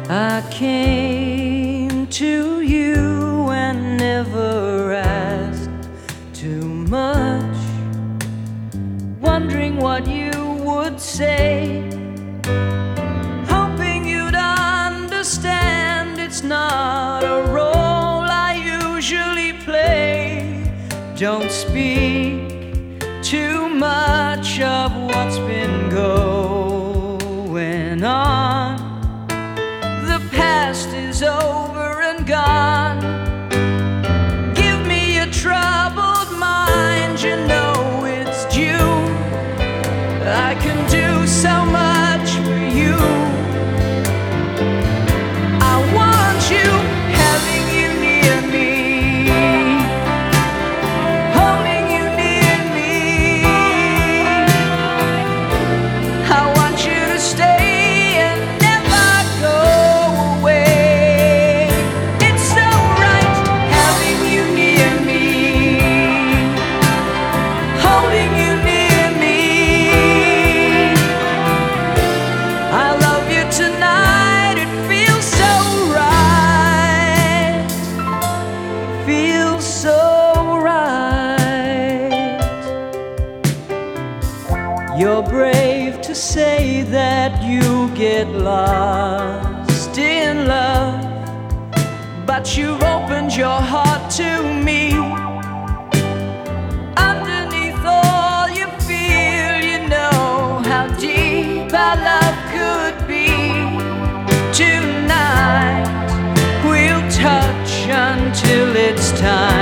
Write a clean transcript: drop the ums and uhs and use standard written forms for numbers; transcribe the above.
I came to you and never asked too much, wondering what you would say, hoping you'd understand it's not a role I usually play. Don't speak too much of what's been going on. The past is over and gone. Give me a troubled mind, you know it's due. I can do so much for you. I want you, having you near me, holding you near me. I want you to stay and never go away. It's so right, having you near me, holding you near me. I love you tonight, it feels so right, feels so right. You're brave to say that you get lost in love, but you've opened your heart to me. Underneath all you feel, you know how deep our love could be. Tonight we'll touch until it's time.